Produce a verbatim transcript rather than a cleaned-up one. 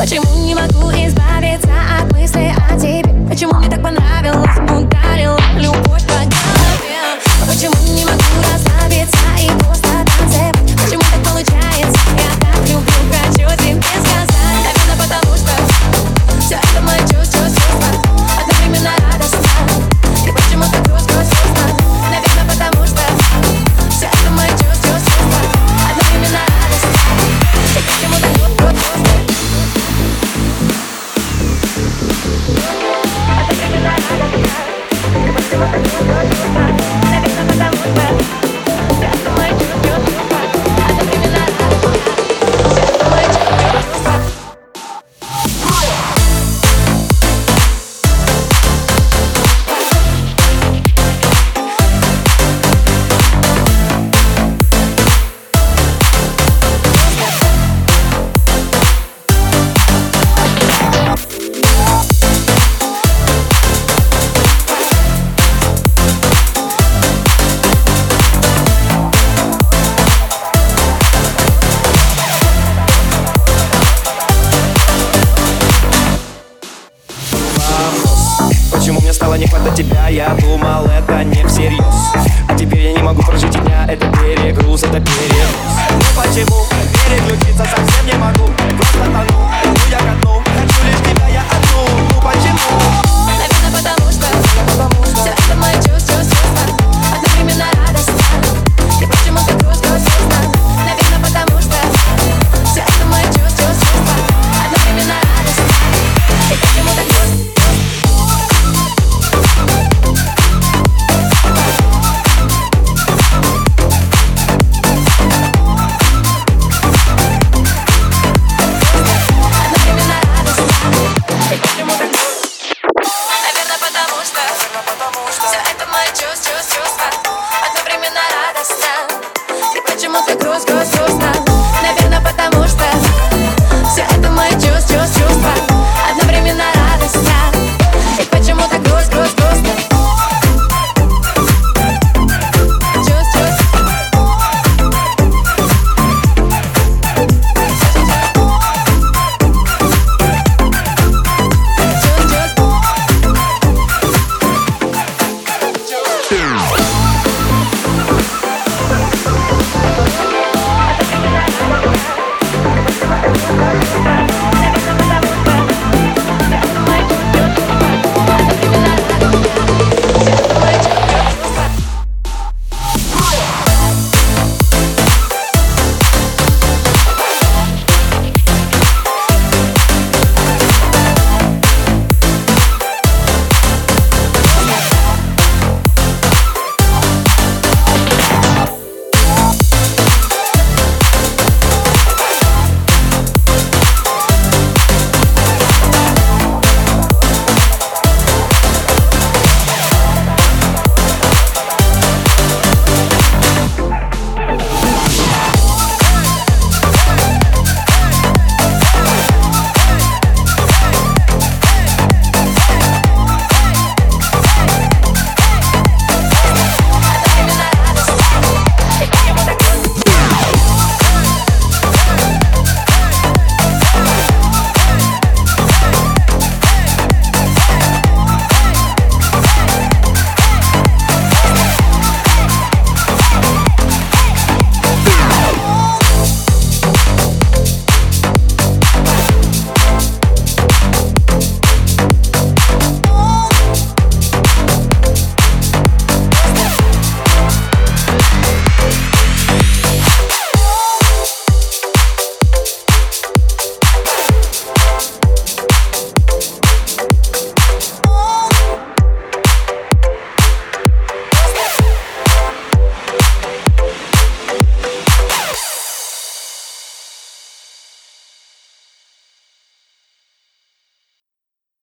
Почему не могу избавиться от мысли о тебе? Почему мне так понравилось, ударила любовь по голове? Почему не могу расслабиться и просто танцевать? Почему так получается? Я так люблю, хочу тебе сказать. Наверное, потому что все это мои чувства, чувства одновременно радостно. И почему-то грусть, грусть, грустно. Наверное, потому что все это мои чувства, чувства одновременно радостно. И почему-то грусть, грусть, грустно. Одновременно радостно. И почему-то грусть, грусть, грустно. Наверное, потому что все это мои чувства, чувства одновременно радостно. Все это мои чувства, чувства. Почему мне стало не хватать тебя? Я думал, это не всерьез. А теперь я не могу прожить и дня. Это перегруз, это перегруз. Ну почему переключиться совсем не могу? Просто